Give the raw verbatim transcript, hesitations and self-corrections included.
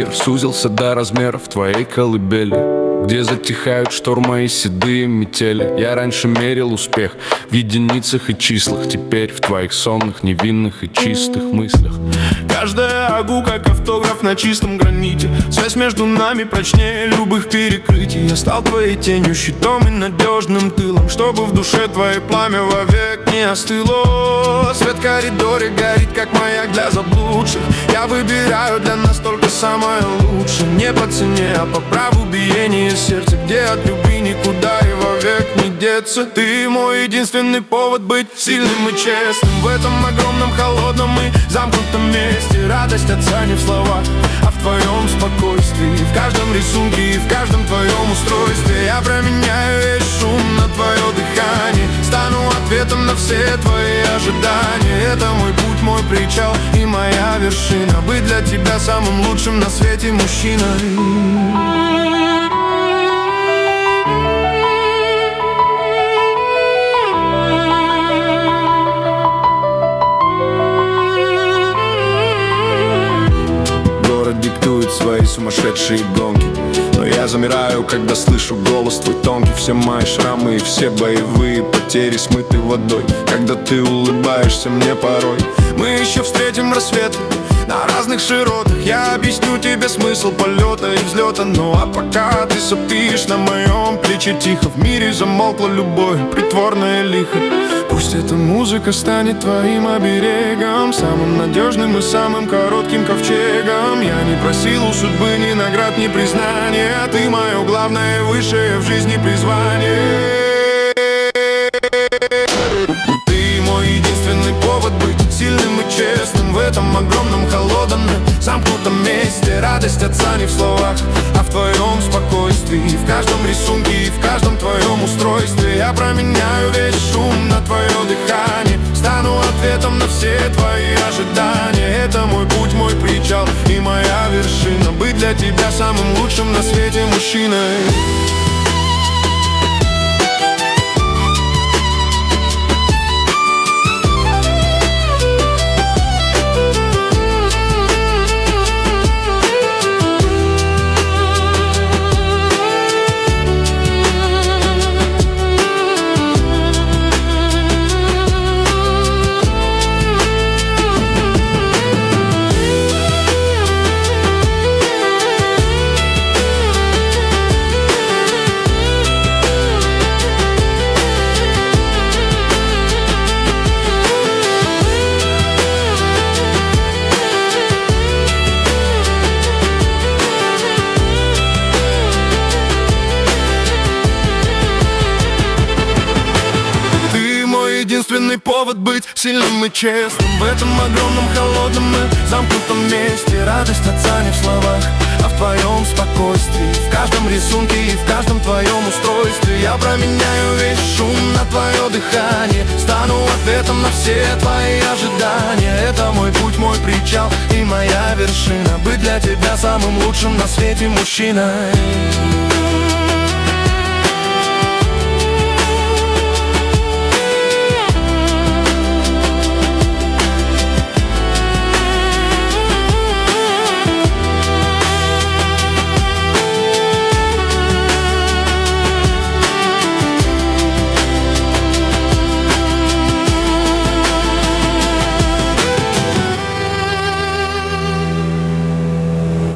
Мир сузился до размеров твоей колыбели, где затихают штормы и седые метели. Я раньше мерил успех в единицах и числах, теперь в твоих сонных, невинных и чистых мыслях. Каждая агу, как автограф на чистом граните. Связь между нами прочнее любых перекрытий. Я стал твоей тенью, щитом и надежным тылом, чтобы в душе твоей пламя вовек не остыло. Свет в коридоре горит, как маяк для заблудших. Я выбираю для нас только самое лучшее. Не по цене, а по праву биения сердца, где от любви никуда и вовек не деться. Ты мой единственный повод быть сильным и честным в этом огромном, холодном и замкнутом месте. Радость отца не в словах, а в твоем спокойствии, в каждом рисунке и в каждом твоем устройстве. Я променяю весь шум на твое дыхание, стану ответом на все твои ожидания. Это мой путь, мой причал и моя вершина, быть для тебя самым лучшим на свете мужчиной. Диктует свои сумасшедшие гонки, но я замираю, когда слышу голос твой тонкий. Все мои шрамы и все боевые потери смыты водой, когда ты улыбаешься мне порой. Мы еще встретим рассветы на разных широтах. Я объясню тебе смысл полета и взлета. Ну а пока ты сопишь на моем плече тихо, в мире замолкла любовь, притворная лихо. Пусть эта музыка станет твоим оберегом, самым надежным и самым коротким ковчегом. Я не просил у судьбы ни наград, ни признания, а ты мое главное, высшее в жизни призвание. Ты мой единственный повод быть сильным и честным в этом огромном, холодном, замкнутом месте. Радость отца не в словах, а в твоем спокойствии, в каждом рисунке и в каждом твоем устройстве. Я променяю весь шум на твое дыхание, стану ответом на все твои ожидания. Это мой путь, мой причал и моя вершина, быть для тебя самым лучшим на свете мужчиной. Единственный повод быть сильным и честным в этом огромном, холодном и замкнутом месте. Радость отца не в словах, а в твоем спокойствии, в каждом рисунке и в каждом твоем устройстве. Я променяю весь шум на твое дыхание, стану ответом на все твои ожидания. Это мой путь, мой причал и моя вершина, быть для тебя самым лучшим на свете мужчиной.